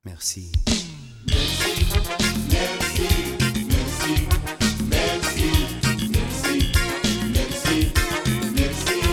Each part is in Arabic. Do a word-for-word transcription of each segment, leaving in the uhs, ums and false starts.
Merci. Merci, merci, merci, merci, merci, merci, merci.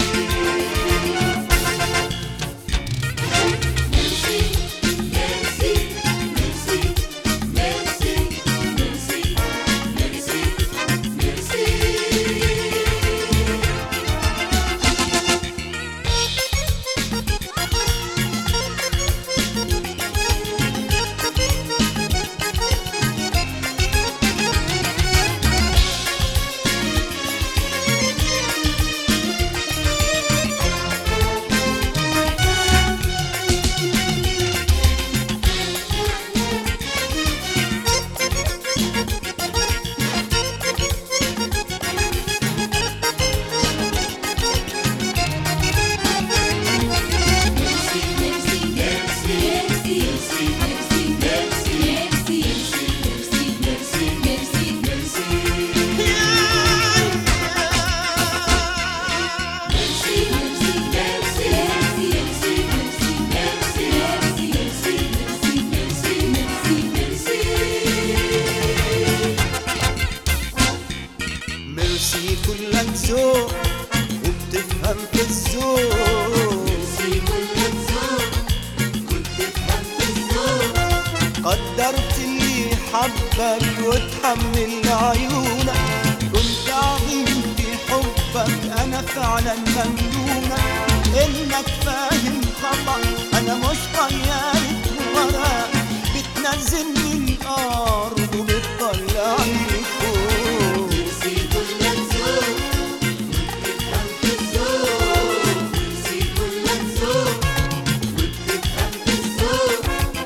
ميرسي كلك ذوق وبتفهم في الذوق. ميرسي كلك ذوق وبتفهم في الذوق. قدرت اللي حبك وتحمل عيونك، كنت عظيم في حبك أنا فعلا ممنونك. إنك فاهم خطأ أنا مش طيارة ورق، بتنزلني الأرض وبتطلعني فوق. ميرسي كلك ذوق وبتفهم في الذوق. ميرسي كلك ذوق وبتفهم في الذوق.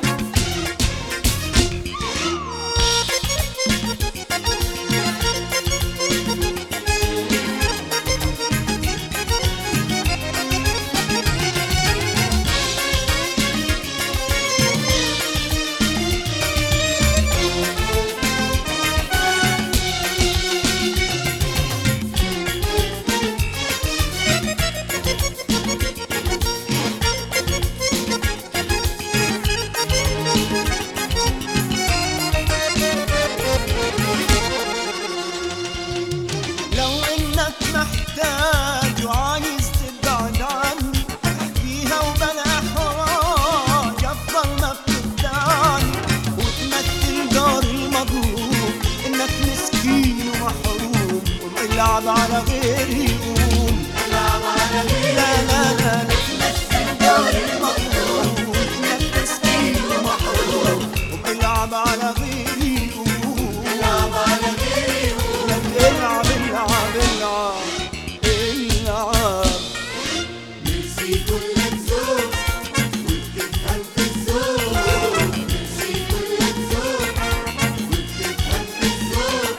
لو إنك محتاج وعايز تبعد عني، احكيها وبلا إحراج، أفضل ما بتخدعني وتمثل دار المظلوم إنك مسكين ومحروم، والعب على غيري يقوم. العب على غيري. لا لا لا لا تمثل دور المظلوم. إنك مسكين ومحروم، والعب على غيري يقوم. العب على غيري. العب العب العب العب. ميرسي كلك ذوق وبتفهم في الذوق. ميرسي كلك ذوق وبتفهم في الذوق.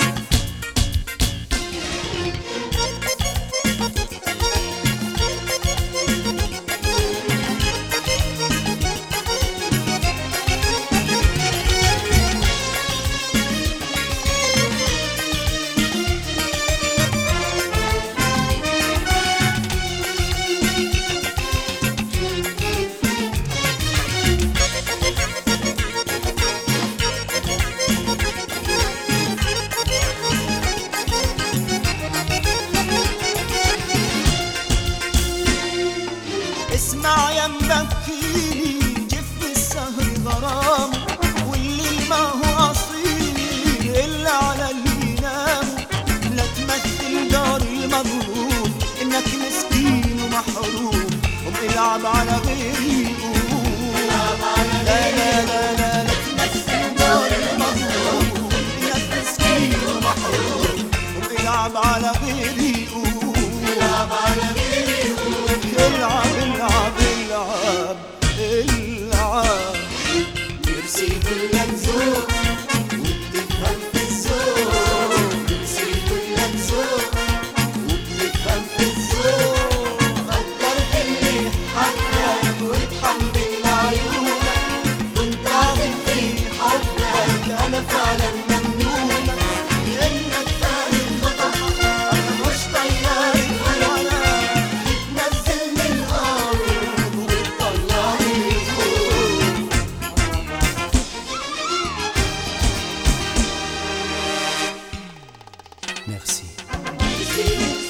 اسمع يا مبكيني جف السهر غرام، واللي ما هو أصيل إلا على اللي ينام. لا تمثل دار المظلوم إنك مسكين ومحروم، قوم العب على غيري يقوم. لا لا لا لا لا تمثل دار المظلوم إنك مسكين ومحروم، قوم العب على غيري يقوم. العب على غيري. العب العب العب العب. ميرسي كلك ذوق وبتفهم في الذوق. ميرسي كلك ذوق وبتفهم في الذوق. قدرت اللي حبك وتحمل عيونك، كنت عظيم في حبك أنا فعلا ممنونك. إنك فاهم خطأ أنا مش طيارة ولا بتنزلني الأرض وبتطلعني فوق. Merci. ميرسي